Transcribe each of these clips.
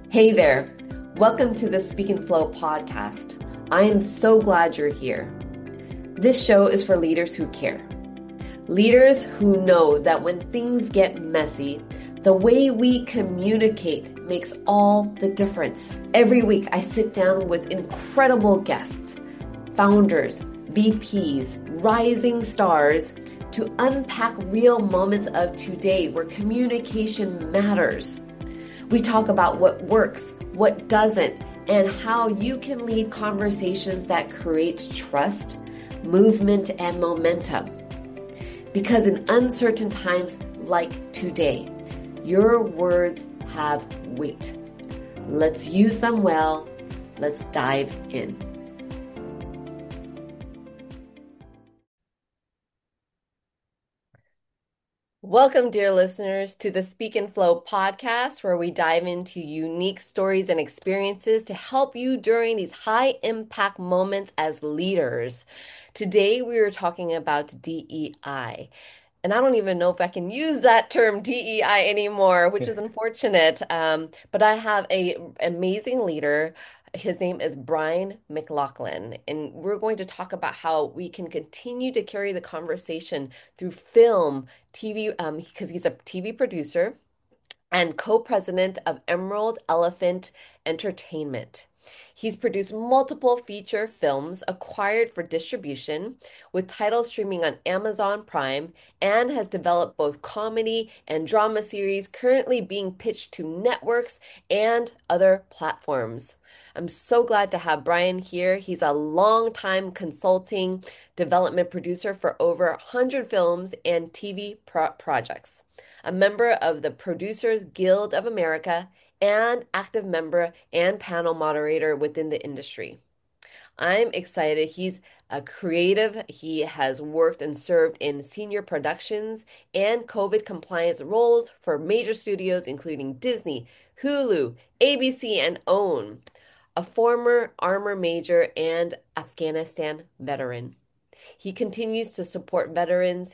Hey there. Welcome to the Speak and Flow podcast. I am so glad you're here. This show is for leaders who care. Leaders who know that when things get messy, the way we communicate makes all the difference. Every week, I sit down with incredible guests, founders, VPs, rising stars, to unpack real moments of today where communication matters. We talk about what works, what doesn't, and how you can lead conversations that create trust, movement, and momentum. Because in uncertain times like today, your words have weight. Let's use them well. Let's dive in. Welcome, dear listeners, to the Speak and Flow podcast, where we dive into unique stories and experiences to help you during these high impact moments as leaders. Today, we are talking about DEI. And I don't even know if I can use that term DEI anymore, which is unfortunate. But I have an amazing leader. His name is Brian McLaughlin, and we're going to talk about how we can continue to carry the conversation through film, TV, because he's a TV producer and co-president of Emerald Elephant Entertainment. He's produced multiple feature films acquired for distribution, with titles streaming on Amazon Prime, and has developed both comedy and drama series currently being pitched to networks and other platforms. I'm so glad to have Brian here. He's a longtime consulting development producer for over 100 films and TV projects, a member of the Producers Guild of America, and active member and panel moderator within the industry. I'm excited. He's a creative. He has worked and served in senior productions and COVID compliance roles for major studios, including Disney, Hulu, ABC, and OWN. A former armor major and Afghanistan veteran. He continues to support veterans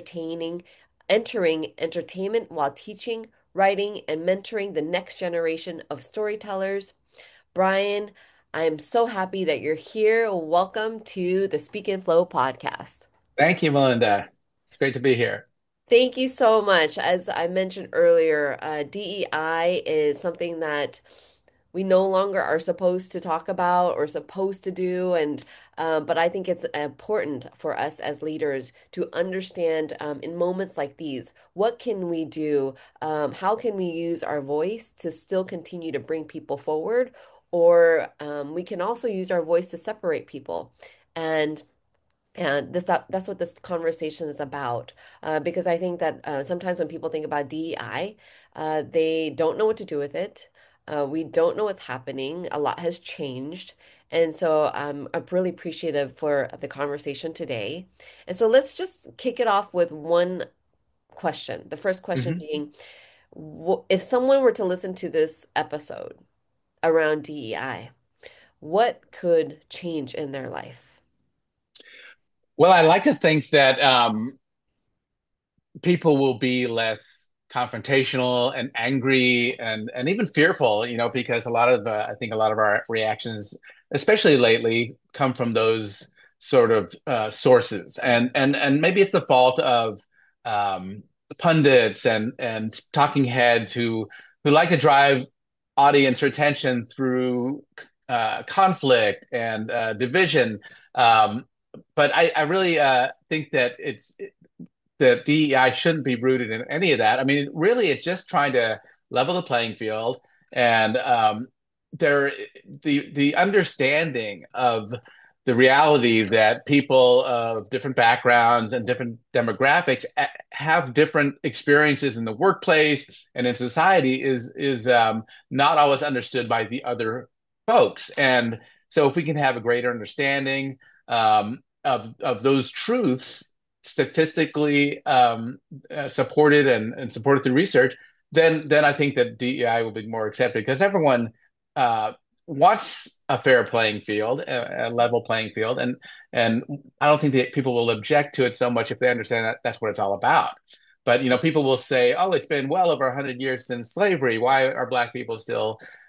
entering entertainment while teaching, writing, and mentoring the next generation of storytellers. Brian, I am so happy that you're here. Welcome to the Speak and Flow podcast. Thank you, Melinda. It's great to be here. Thank you so much. As I mentioned earlier, DEI is something that we no longer are supposed to talk about or supposed to do, and but I think it's important for us as leaders to understand in moments like these, what can we do? How can we use our voice to still continue to bring people forward, or we can also use our voice to separate people. And that's what this conversation is about. Because I think that sometimes when people think about DEI, they don't know what to do with it. We don't know what's happening. A lot has changed. And so I'm really appreciative for the conversation today. And so let's just kick it off with one question. The first question hmm being, if someone were to listen to this episode around DEI, what could change in their life? Well, I like to think that people will be less confrontational and angry and even fearful, because I think a lot of our reactions, especially lately, come from those sort of sources, and maybe it's the fault of um, pundits and talking heads who like to drive audience retention through conflict and division. Um, but I really think that DEI shouldn't be rooted in any of that. I mean, really, it's just trying to level the playing field and there the understanding of the reality that people of different backgrounds and different demographics have different experiences in the workplace and in society is not always understood by the other folks. And so, if we can have a greater understanding of those truths, statistically supported and supported through research, then I think that DEI will be more accepted because everyone uh, wants a fair playing field, a level playing field, and I don't think that people will object to it so much if they understand that that's what it's all about. But people will say, "Oh, it's been well over 100 years since slavery. Why are Black people still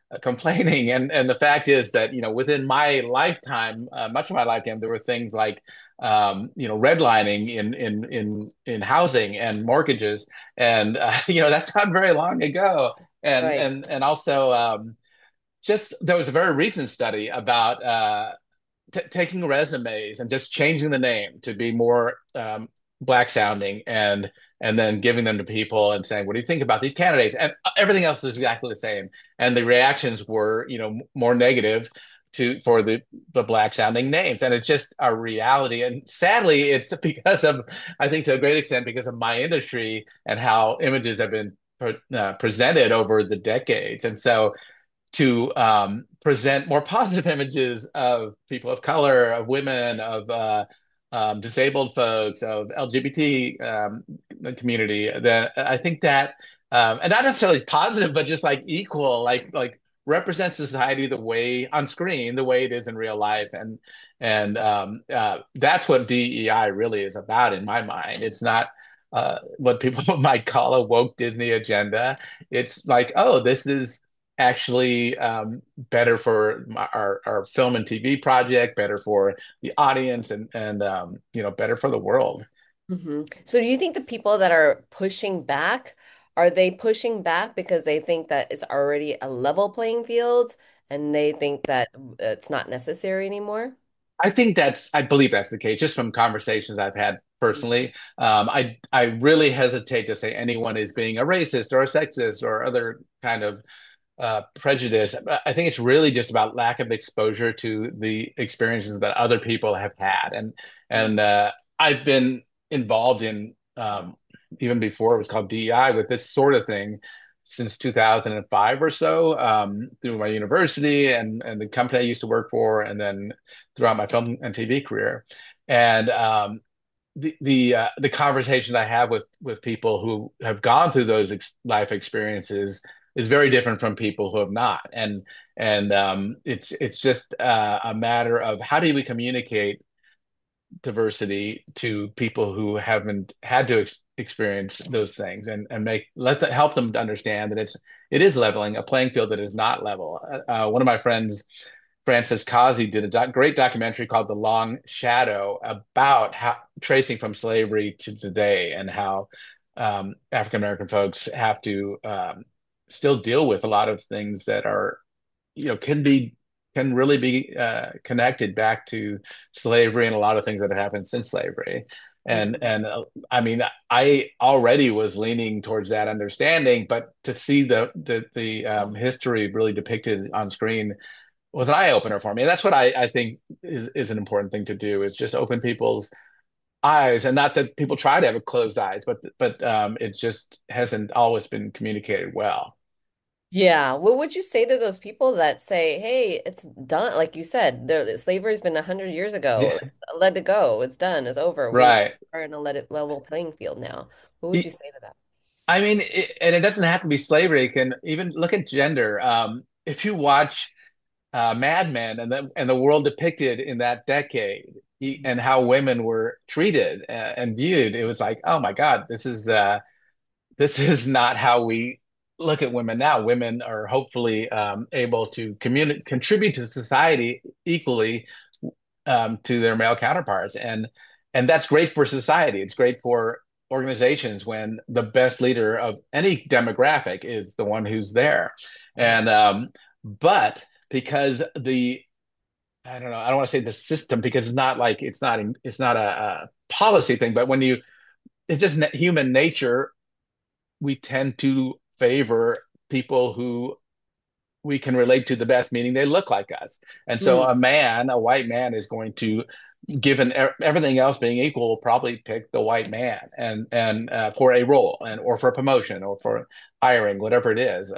complaining. And the fact is that, within my lifetime, much of my lifetime, there were things like, redlining in housing and mortgages, and that's not very long ago. And Right. also, just there was a very recent study about t taking resumes and just changing the name to be more black sounding, and then giving them to people and saying, "What do you think about these candidates?" And everything else is exactly the same. And the reactions were, more negative to for the black sounding names. And it's just a reality. And sadly, it's because of, I think, to a great extent, because of my industry and how images have been presented over the decades. And so to present more positive images of people of color, of women, of disabled folks, of LGBT community. That I think that, and not necessarily positive, but just like equal, like represents society the way on screen, the way it is in real life, and that's what DEI really is about in my mind. It's not. What people might call a woke Disney agenda. It's like, oh, this is actually better for our film and TV project, better for the audience, and better for the world. So do you think the people that are pushing back, are they pushing back because they think that it's already a level playing field and they think that it's not necessary anymore? I believe that's the case, just from conversations I've had personally. I really hesitate to say anyone is being a racist or a sexist or other kind of prejudice. I think it's really just about lack of exposure to the experiences that other people have had, and I've been involved in, even before it was called DEI, with this sort of thing since 2005 or so, through my university and the company I used to work for, and then throughout my film and TV career. And the conversation I have with people who have gone through those life experiences is very different from people who have not. And it's just a matter of how do we communicate diversity to people who haven't had to experience those things, and help them to understand that it is leveling a playing field that is not level. One of my friends, Francis Kazi, did a great documentary called The Long Shadow, about how tracing from slavery to today, and how African American folks have to still deal with a lot of things that are, can really be connected back to slavery and a lot of things that have happened since slavery. And I mean, I already was leaning towards that understanding, but to see the history really depicted on screen was an eye opener for me. And that's what I think is an important thing to do, is just open people's eyes. And not that people try to have closed eyes, but it just hasn't always been communicated well. Yeah. What would you say to those people that say, hey, it's done? Like you said, slavery's been 100 years ago. Yeah, Let it go. It's done. It's over. We right. are in a let it level playing field now. What would you say to that? I mean, and it doesn't have to be slavery. It can even look at gender. If you watch Mad Men and the world depicted in that decade, and how women were treated and viewed, it was like, oh my God, this is not how we look at women now. Women are hopefully able to contribute to society equally, to their male counterparts, and that's great for society. It's great for organizations when the best leader of any demographic is the one who's there. And but because the I don't know, I don't want to say the system, because it's not a policy thing, but it's just human nature. We tend to favor people who we can relate to the best, meaning they look like us. And so Mm, a white man, is going to, given everything else being equal, will probably pick the white man, and for a role, or for a promotion, or for hiring, whatever it is.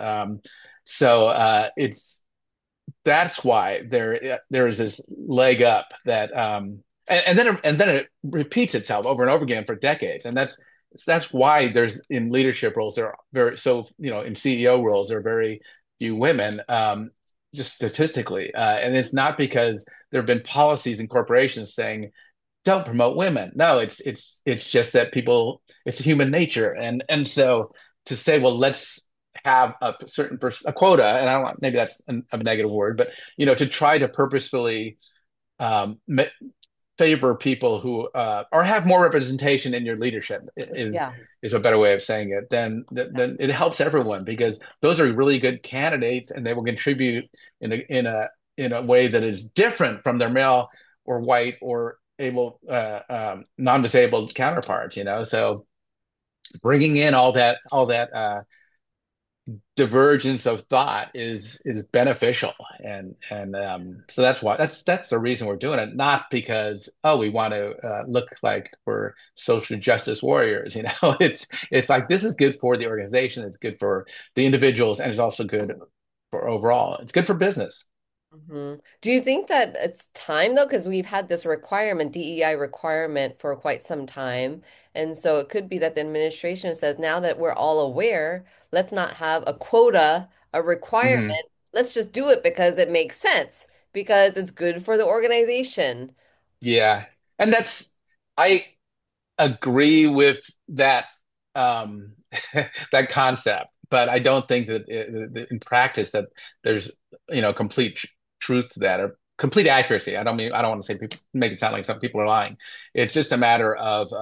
So it's that's why there is this leg up that, and then it repeats itself over and over again for decades. And that's why there's, in leadership roles, there are very, so in CEO roles, there are very few women, just statistically. And it's not because there have been policies in corporations saying don't promote women. No, it's just that people, it's human nature. And so to say, well, let's have a certain a quota, and I don't want, maybe that's a negative word, but to try to purposefully um, favor people who or have more representation in your leadership Yeah. is a better way of saying it. Then it helps everyone because those are really good candidates and they will contribute in a way that is different from their male or white or able non-disabled counterparts. So bringing in all that divergence of thought is beneficial, and so that's the reason we're doing it, not because we want to look like we're social justice warriors. It's like this is good for the organization, it's good for the individuals, and it's also good for overall, it's good for business. Do you think that it's time though? Because we've had this requirement, DEI requirement for quite some time. And so it could be that the administration says now that we're all aware, let's not have a quota, a requirement. Hmm. Let's just do it because it makes sense, because it's good for the organization. Yeah, and I agree with that um, that concept, but I don't think that in practice that there's complete truth to that or complete accuracy. I don't want to say people make it sound like some people are lying. It's just a matter of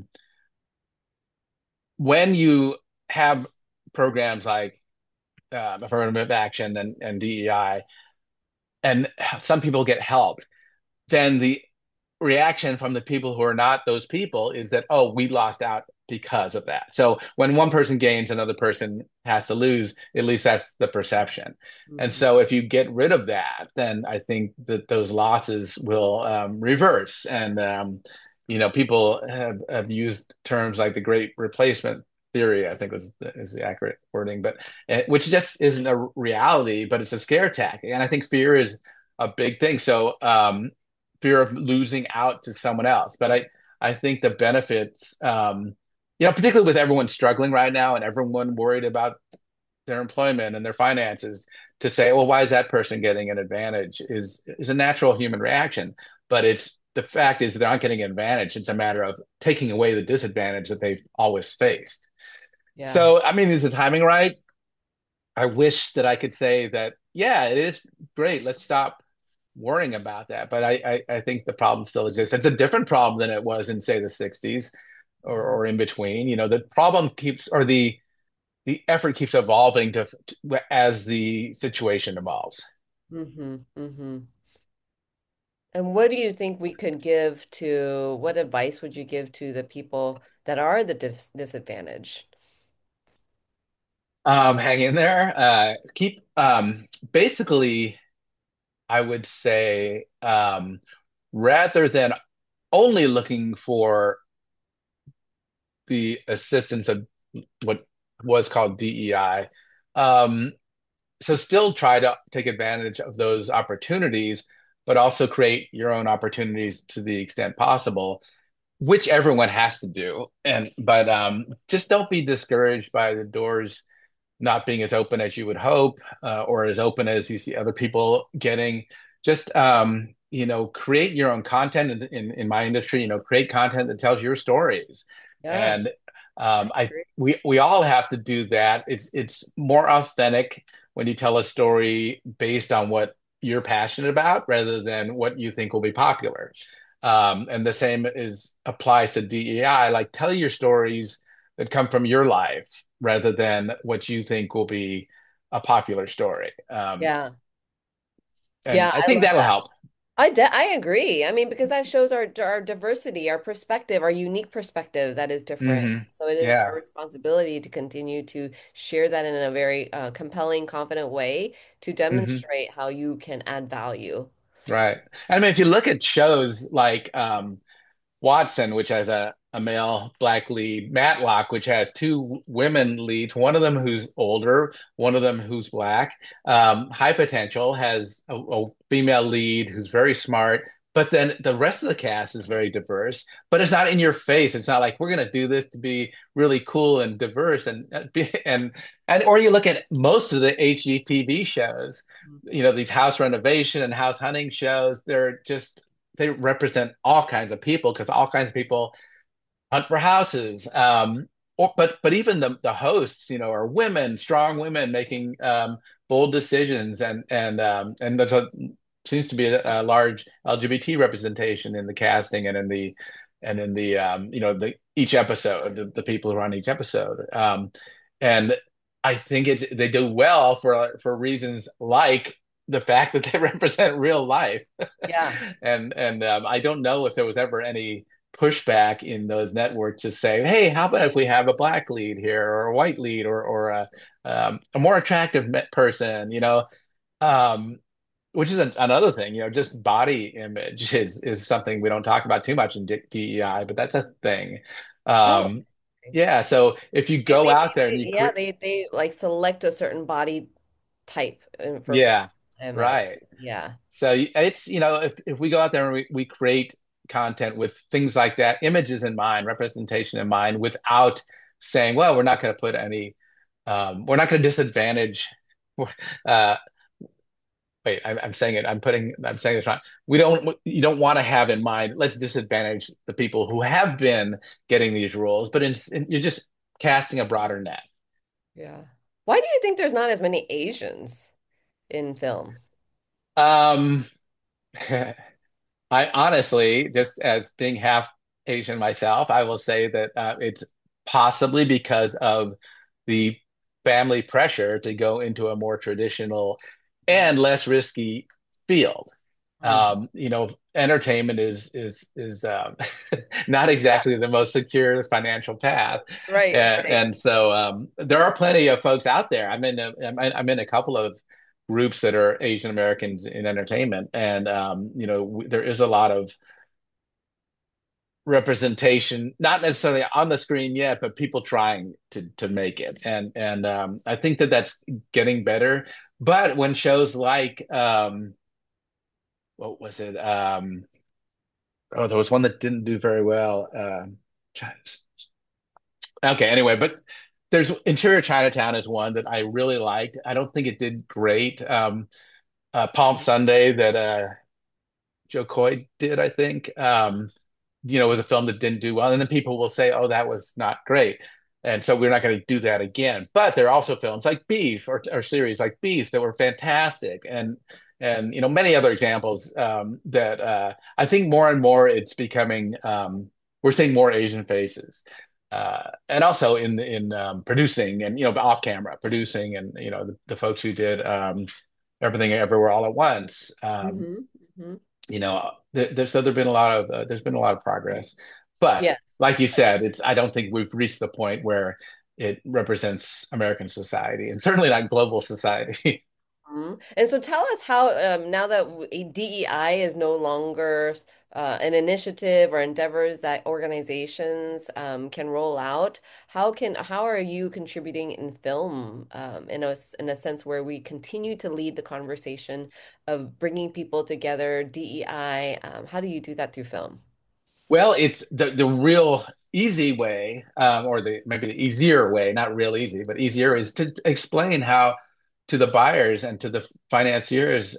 when you have programs like affirmative action and DEI, and some people get helped, then the reaction from the people who are not those people is that, oh, we lost out because of that. So when one person gains, another person has to lose. At least that's the perception. And Mhm. so if you get rid of that, then I think that those losses will reverse. And people have used terms like the Great Replacement theory, I think is the accurate wording, but which just isn't a reality, but it's a scare tactic. And I think fear is a big thing. So fear of losing out to someone else. But I think the benefits, particularly with everyone struggling right now and everyone worried about their employment and their finances, to say, well, why is that person getting an advantage is a natural human reaction. But it's the fact is that they're not getting an advantage. It's a matter of taking away the disadvantage that they've always faced. Yeah. So, I mean, is the timing right? I wish that I could say that, yeah, it is great. Let's stop worrying about that. But I think the problem still exists. It's a different problem than it was in, say, the 60s or in between. The problem keeps, or the effort keeps evolving as the situation evolves. Mm-hmm. Mm-hmm. And what do you think we could give to, what advice would you give to the people that are the disadvantaged? Hang in there. Keep basically, I would say, rather than only looking for the assistance of what was called DEI. So still try to take advantage of those opportunities, but also create your own opportunities to the extent possible, which everyone has to do. And but just don't be discouraged by the doors not being as open as you would hope, or as open as you see other people getting. Just create your own content in my industry. Create content that tells your stories, Yeah, and I I agree. we all have to do that. It's more authentic when you tell a story based on what you're passionate about rather than what you think will be popular. And the same is applies to DEI. Like tell your stories that come from your life rather than what you think will be a popular story. Yeah. And Yeah, I I think love that'll that. help. I agree. I mean, because that shows our diversity, our perspective, our unique perspective that is different. Hmm. So it is our Yeah. responsibility to continue to share that in a very compelling, confident way to Hmm. demonstrate how you can add value. Right. I mean, if you look at shows like Watson, which has a male black lead, Matlock, which has two women leads, one of them who's older, one of them who's black. High Potential has a female lead who's very smart, but then the rest of the cast is very diverse, but it's not in your face. It's not like we're going to do this to be really cool and diverse and or you look at most of the HGTV shows, these house renovation and house hunting shows, they represent all kinds of people because all kinds of people hunt for houses. but even the hosts, are women, strong women making bold decisions, and there's seems to be a large LGBT representation in the casting and in the the each episode, the people who are on each episode. And I think they do well for reasons like the fact that they represent real life. Yeah. And I don't know if there was ever any pushback in those networks to say, hey, how about if we have a black lead here or a white lead or a more attractive person, um, which is another thing, just body image is something we don't talk about too much in DEI, but that's a thing. Oh, Um, yeah, so if you go out there and you yeah, create, they like select a certain body type for film. yeah, I imagine. right. Yeah. So it's, if we go out there and we create content with things like that, images in mind, representation in mind, without saying, well, we're not going to disadvantage. Uh, wait, I'm saying it. I'm saying this wrong. You don't want to have in mind, let's disadvantage the people who have been getting these roles, but you're just casting a broader net. Yeah. Why do you think there's not as many Asians in film? Um, I honestly, just as being half Asian myself, I will say that it's possibly because of the family pressure to go into a more traditional and less risky field. Mhm. Entertainment is not Yeah. exactly the most secure financial path, Right, right. and so there are plenty of folks out there. I'm in a couple of groups that are Asian Americans in entertainment, and there is a lot of representation, not necessarily on the screen yet, but people trying to make it, and I think that that's getting better. But when shows like what was it? Oh, there was one that didn't do very well. Okay, anyway, but there's Interior Chinatown is one that I really liked. I don't think it did great. Palm Sunday that Joe Coy did, I think. Was a film that didn't do well. And then people will say, oh, that was not great. And so we're not going to do that again. But there are also films like Beef or series like Beef that were fantastic. And many other examples that I think more and more it's becoming, we're seeing more Asian faces. And also in producing and, off camera producing and, the folks who did Everything Everywhere All at Once. Hmm. Hmm. There's been a lot of progress, but Yes. like you said, I don't think we've reached the point where it represents American society and certainly not global society. Mhm. And so tell us how, now that DEI is no longer an initiative or endeavors that organizations can roll out, how are you contributing in film in a sense where we continue to lead the conversation of bringing people together, DEI? How do you do that through film? Well, it's the real easy way, or the maybe the easier way, not real easy, but easier is to explain how to the buyers and to the financiers,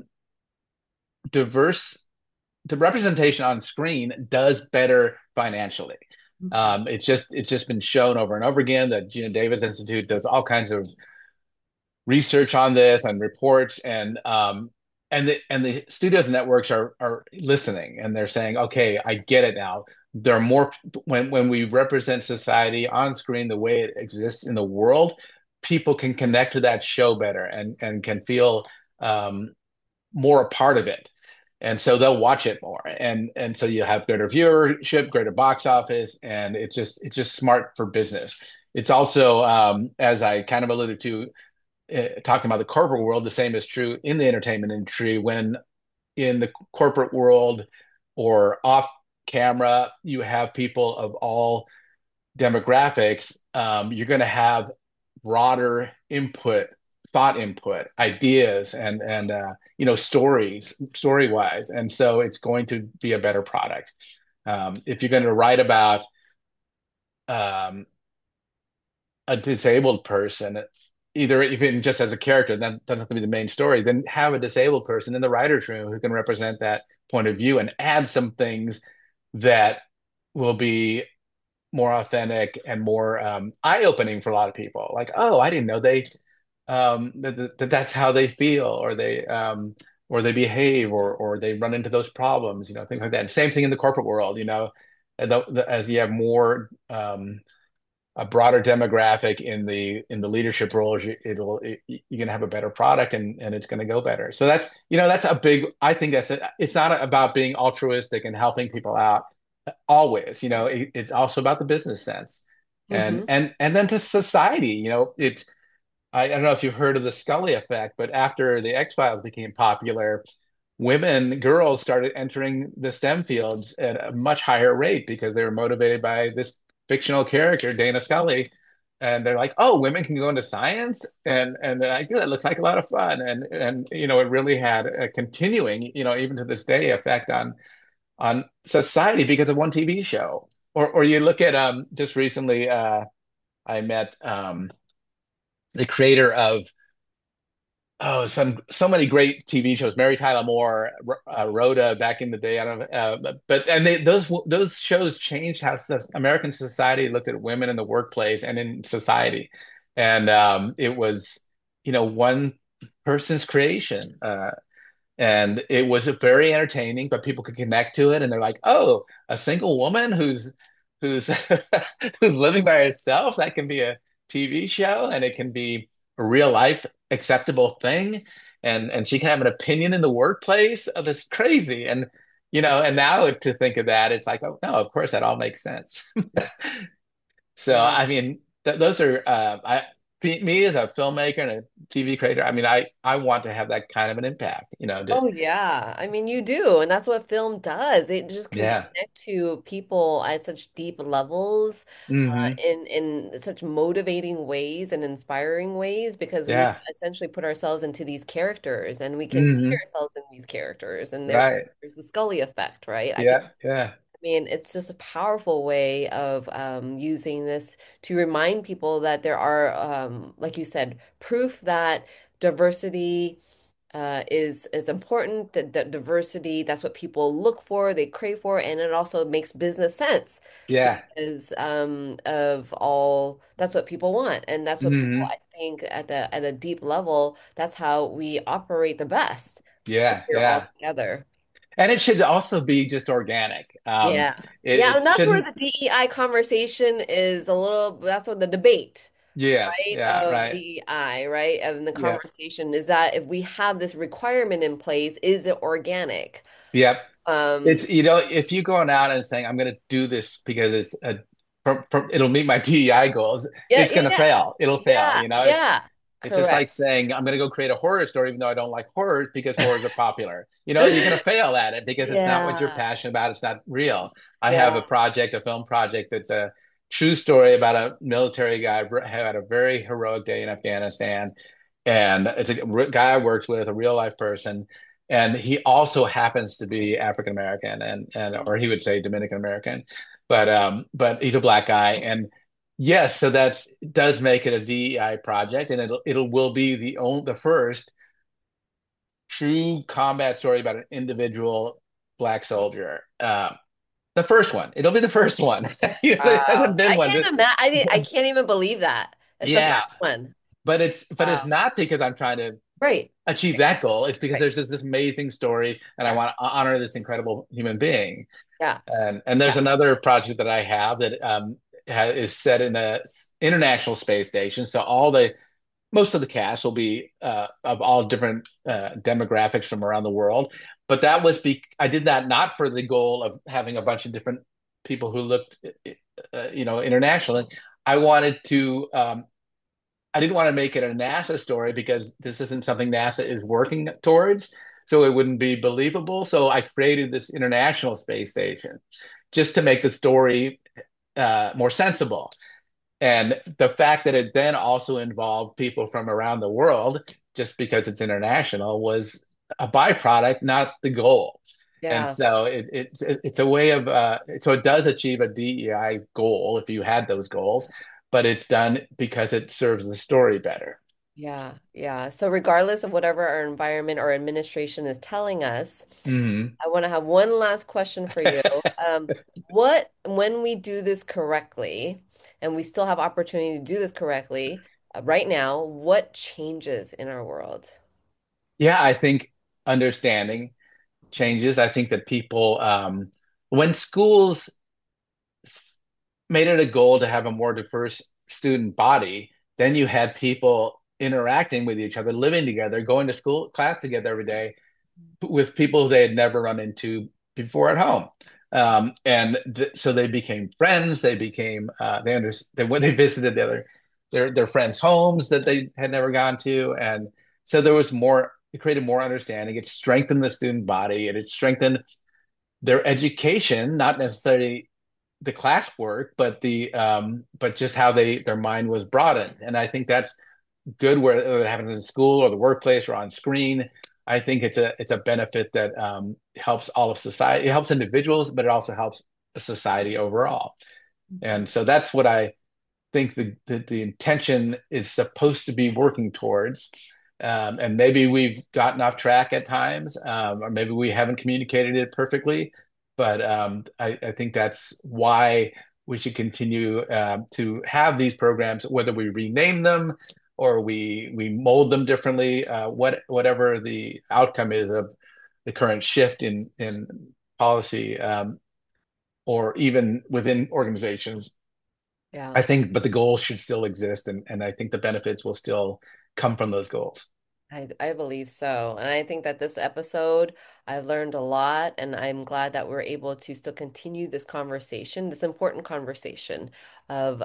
diverse the representation on screen does better financially. It's just been shown over and over again that Gina Davis Institute does all kinds of research on this and reports, and the studios and networks are listening, and they're saying, okay, I get it now. There are more when we represent society on screen the way it exists in the world, people can connect to that show better and can feel more a part of it, and so they'll watch it more, and so you have greater viewership, greater box office, and it's just smart for business. It's also, as I kind of alluded to, talking about the corporate world, the same is true in the entertainment industry. When in the corporate world or off camera, you have people of all demographics, you're going to have broader input, thought input, ideas, and story wise, and so it's going to be a better product. If you're going to write about um, a disabled person, either even just as a character, that doesn't have to be the main story, then have a disabled person in the writer's room who can represent that point of view and add some things that will be more authentic and more eye-opening for a lot of people. Like, oh, I didn't know that's how they feel, or they behave, or they run into those problems, things like that. And same thing in the corporate world, as you have more a broader demographic in the leadership roles, you're going to have a better product, and it's going to go better. So that's a big. I think it's not about being altruistic and helping people out always. It's also about the business sense, and Hmm. and then to society. It's I don't know if you've heard of the Scully effect, but after the X-Files became popular, girls started entering the STEM fields at a much higher rate because they were motivated by this fictional character, Dana Scully. And they're like, oh, women can go into science, and they're like, yeah, that looks like a lot of fun, and it really had a continuing, even to this day, effect on society because of one TV show. Or you look at just recently, I met the creator of so many great TV shows. Mary Tyler Moore, Rhoda back in the day. I don't know, but and those shows changed how American society looked at women in the workplace and in society, and it was one person's creation. And it was very entertaining, but people could connect to it, and they're like, "Oh, a single woman who's who's living by herself, that can be a TV show, and it can be a real life acceptable thing, and she can have an opinion in the workplace. Oh, that's crazy." And now to think of that, it's like, oh no, of course that all makes sense. So Yeah. I mean, those are me as a filmmaker and a TV creator. I mean, I want to have that kind of an impact. Oh yeah. I mean, you do, and that's what film does. It just can Yeah. connect to people at such deep levels, Hmm. in such motivating ways and inspiring ways because we Yeah. essentially put ourselves into these characters and we can see Hmm. ourselves in these characters, and therefore Right. there's the Scully effect, right? Yeah. Yeah. I mean, it's just a powerful way of using this to remind people that there are, like you said, proof that diversity is important. That diversity, that's what people look for, they crave for, and it also makes business sense Yeah. because of all that's what people want, and that's what people, Hmm. I think, at a deep level, that's how we operate the best when Yeah. we're all Yeah. together. And it should also be just organic. Yeah. Yeah, It and that's where shouldn't. the DEI conversation is a little, that's what the debate, Yes. right, Yeah. of Right. DEI, right? And the Yeah. conversation is that if we have this requirement in place, is it organic? Yep. Um, It's if you're going out and saying I'm going to do this because it'll meet my DEI goals, yeah, it's yeah, going to yeah, fail. It'll fail. yeah, yeah. It's just like Correct. saying I'm going to go create a horror story even though I don't like horrors because horrors are popular. You're going to fail at it because it's not what you're Yeah. passionate about. It's not real. I have Yeah. a film project that's a true story about a military guy who had a very heroic day in Afghanistan, and it's a guy I worked with, a real life person, and he also happens to be African American, and or he would say Dominican American, but he's a black guy. And yes, so that's does make it a DEI project, and it'll will be the first true combat story about an individual black soldier. The first one. It'll be the first one. There hasn't Wow. been I one. can't imagine. I can't even believe that. It's the Yeah, first one. but it's Wow. not because I'm trying to Right. achieve that goal. It's because Right. there's this amazing story, and I Yeah. want to honor this incredible human being. Yeah. And there's Yeah. another project that I have that is set in a international space station. So most of the cast will be of all different demographics from around the world. But I did that not for the goal of having a bunch of different people who looked, internationally. I wanted to. I didn't want to make it a NASA story because this isn't something NASA is working towards, so it wouldn't be believable. So I created this international space station just to make the story more sensible. And the fact that it then also involved people from around the world, just because it's international, was a byproduct, not the goal. And Yeah. so it's a way of so it does achieve a DEI goal if you had those goals, but it's done because it serves the story better. Yeah, yeah. So regardless of whatever our environment or administration is telling us, Hmm. I want to have one last question for you. When we do this correctly, and we still have opportunity to do this correctly, right now, what changes in our world? Yeah, I think understanding changes. I think that people, when schools made it a goal to have a more diverse student body, then you had people interacting with each other, living together, going to school, class together every day with people they had never run into before at home. And so they became friends. They became when they visited their friends' homes that they had never gone to, and so there was more. It created more understanding. It strengthened the student body, and it strengthened their education, not necessarily the classwork, but just how their mind was broadened. And I think that's good whether it happens in school or the workplace or on screen. I think it's a benefit that helps all of society. It helps individuals, but it also helps society overall. And so that's what I think the intention is supposed to be working towards. And maybe we've gotten off track at times, or maybe we haven't communicated it perfectly. But I think that's why we should continue to have these programs, whether we rename them or we mold them differently, whatever the outcome is of the current shift in policy, or even within organizations. Yeah. I think, but the goals should still exist, and I think the benefits will still come from those goals. I believe so. And I think that this episode, I've learned a lot, and I'm glad that we're able to still continue this conversation, this important conversation of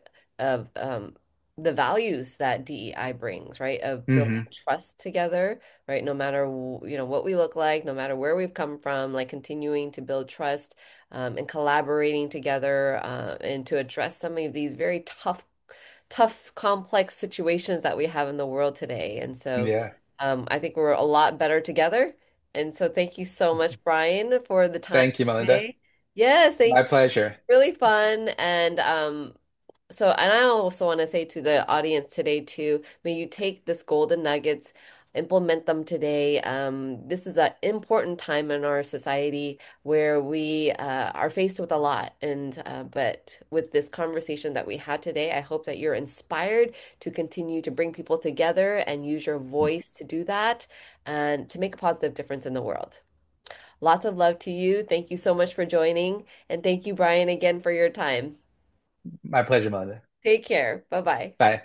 the values that DEI brings, right? Of building Hmm. trust together, right? No matter what we look like, no matter where we've come from, like continuing to build trust and collaborating together and to address some of these very tough, complex situations that we have in the world today. And so Yeah. I think we're a lot better together. And so thank you so much, Brian, for the time Thank you, Melinda. today. Yes, thank My you. pleasure. Really fun. And and I also want to say to the audience today too, may you take this golden nuggets, implement them today. This is an important time in our society where we are faced with a lot. And but with this conversation that we had today, I hope that you're inspired to continue to bring people together and use your voice to do that and to make a positive difference in the world. Lots of love to you. Thank you so much for joining. And thank you, Brian, again for your time. My pleasure, Melinda. Take care. Bye bye. Bye.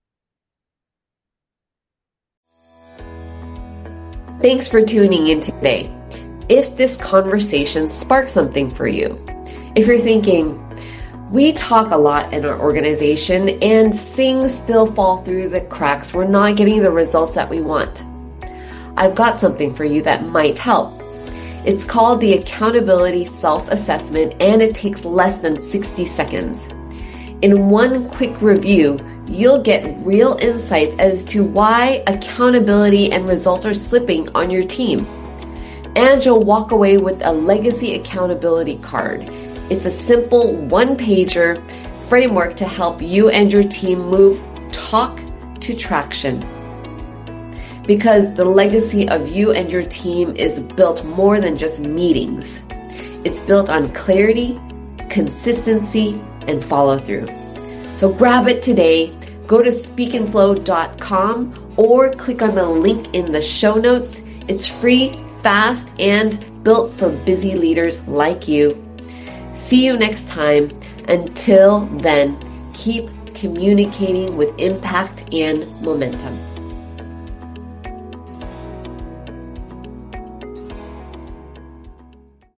Thanks for tuning in today. If this conversation sparked something for you, if you're thinking, we talk a lot in our organization and things still fall through the cracks, we're not getting the results that we want, I've got something for you that might help. It's called the Accountability Self-Assessment, and it takes less than 60 seconds. In one quick review, you'll get real insights as to why accountability and results are slipping on your team. And you'll walk away with a legacy accountability card. It's a simple one-pager framework to help you and your team move talk to traction. Because the legacy of you and your team is built more than just meetings. It's built on clarity, consistency, and follow through. So grab it today. Go to speakandflow.com or click on the link in the show notes. It's free, fast, and built for busy leaders like you. See you next time. Until then, keep communicating with impact and momentum.